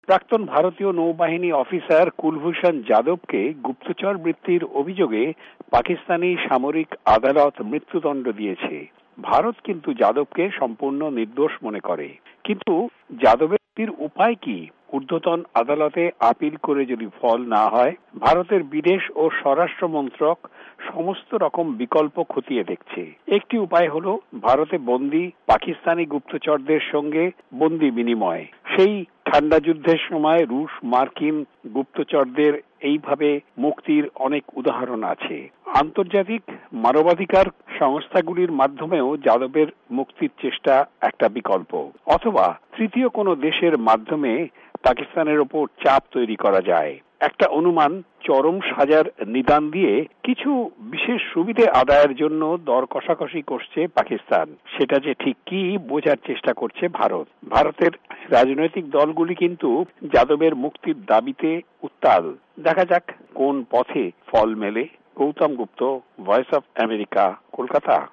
প্রাক্তন ভারতীয় নৌবাহিনী অফিসার কুলভূষণ যাদবকে গুপ্তচর বৃত্তির অভিযোগে পাকিস্তানি সামরিক আদালত মৃত্যুদণ্ড দিয়েছে। ভারত কিন্তু যাদবকে সম্পূর্ণ নির্দোষ মনে করে। কিন্তু যাদবের উপায় কি? ঊর্ধ্বতন আদালতে আপিল করে যদি ফল না হয়, ভারতের বিদেশ ও স্বরাষ্ট্র মন্ত্রক সমস্ত রকম বিকল্প খতিয়ে দেখছে। একটি উপায় হলো ভারতে বন্দী পাকিস্তানি গুপ্তচরদের সঙ্গে বন্দী বিনিময়। সেই ঠান্ডা যুদ্ধের সময় রুশ মার্কিন গুপ্তচরদের এইভাবে মুক্তির অনেক উদাহরণ আছে। আন্তর্জাতিক মানবাধিকার সংস্থাগুলির মাধ্যমেও যাদবের মুক্তির চেষ্টা একটা বিকল্প। অথবা তৃতীয় কোনো দেশের মাধ্যমে পাকিস্তানের ওপর চাপ তৈরি করা যায়। একটা অনুমান, চরম সাজার নিদান দিয়ে কিছু বিশেষ সুবিধে আদায়ের জন্য দর কষাকষি করছে পাকিস্তান। সেটা যে ঠিক কি বোঝার চেষ্টা করছে ভারত। ভারতের রাজনৈতিক দলগুলি কিন্তু যাদবের মুক্তির দাবিতে উত্তাল। দেখা যাক কোন পথে ফল মেলে। Goutam Gupta, Voice of America, Kolkata.